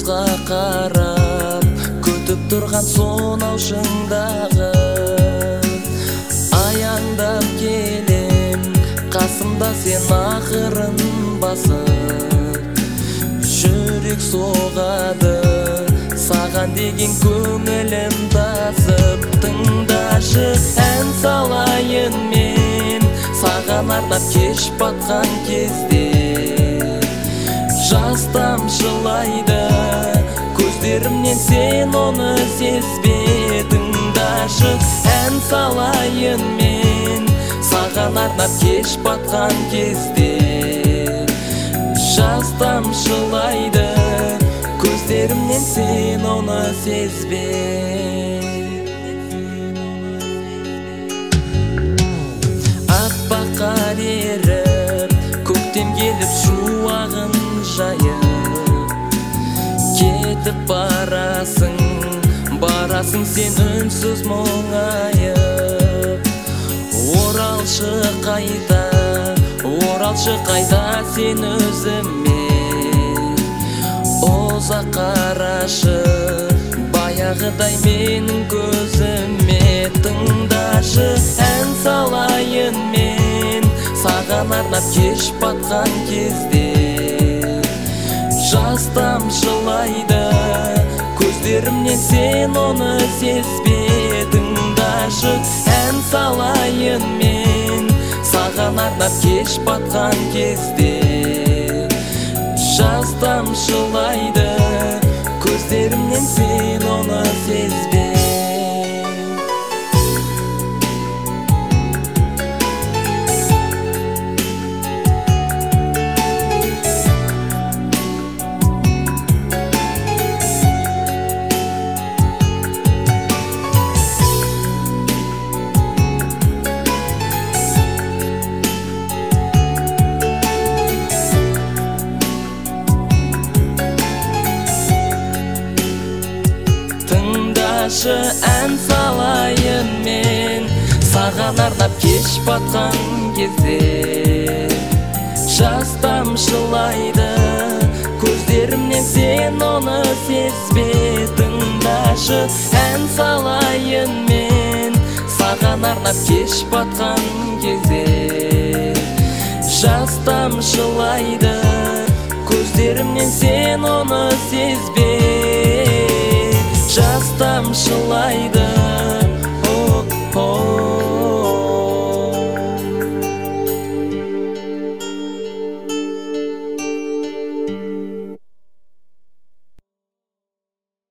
Жұлдызға қарап күтіп тұрған сонау шыңдағы аяңдап келем, қасымда сен ақырын басып. Жүрек соғады, саған деген көңілім тасып. Тыңдашы, ән салайын мен, саған арнап кеш батқан кезде. Жас тамшылайды көздерімнен, сен оны сезбе. Тыңдашы, ән салайын мен, саған арнап кеш батқан кезде. Жас тамшылайды көздерімнен, сен оны сезбе. Аппақ қар еріп, көктем келіп шуағын жайып, кетіп барасың, барасың сен үнсіз мұңайып. Оралшы қайта, оралшы қайта сен өзіме. Ұзақ қарашы, баяғыдай менің көзіме. Тыңдашы, ән салайын мен, саған арнап кеш батқан кезде. Жас тамшылайды көздерімнен, сен оны сезбе. Тыңдашы, ән салайын мен, саған арнап кеш батқан кезде. Жас тамшылайды көздерімнен, сен оны сезбе. Тыңдашы, ән салайын мен, саған арнап кеш батқан кезде. Жас тамшылайды көздерімнен, сен оны сезбе. Тыңдашы, ән салайын мен, саған арнап кеш батқан кезде. Жас тамшылайды көздерімнен, сен оны сезбе. Жас тамшылайды